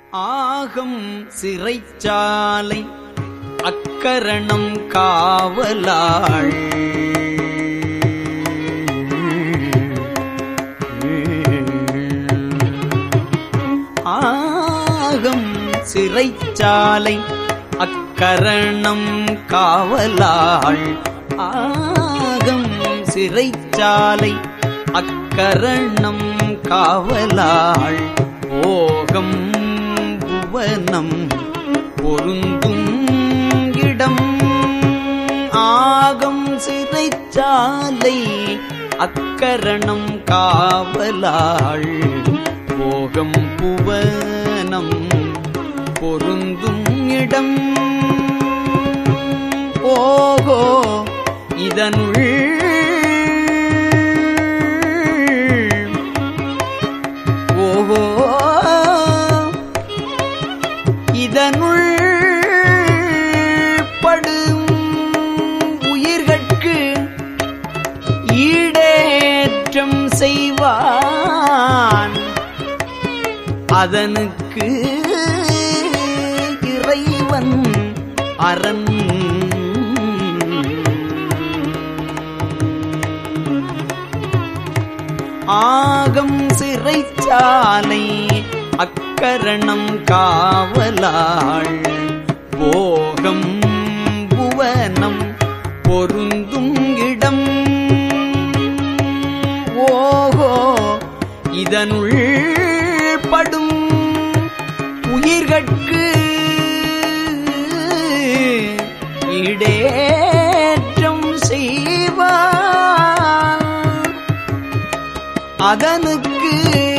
ஆகம் சிறைச்சாலை அக்கரணம் காவலாள் ஆகம் சிறைச்சாலை அக்கரணம் காவலாள் ஆகம் சிறைச்சாலை அக்கரணம் காவலாள் ஓகம் புவனம் பொருந்தும் இடம் ஆகம் சிறைச்சாலை அக்கரணம் காவலாள் போகம் புவனம் பொருந்தும் இடம் ஓகோ இதனுள் ஓகோ இதனுள் படும் உயிர்கட்கு ஈடேற்றம் செய்வான் அதனுக்கு இறைவன் அரண் ஆகம் சிறைச்சாலை அக்கரணம் காவலாள் போகம் புவனம் பொருந்தும் இடம் ஓகோ இதனுள் படும் உயிர்கட்கு இடேற்றம் செய்வான் அதனுக்கு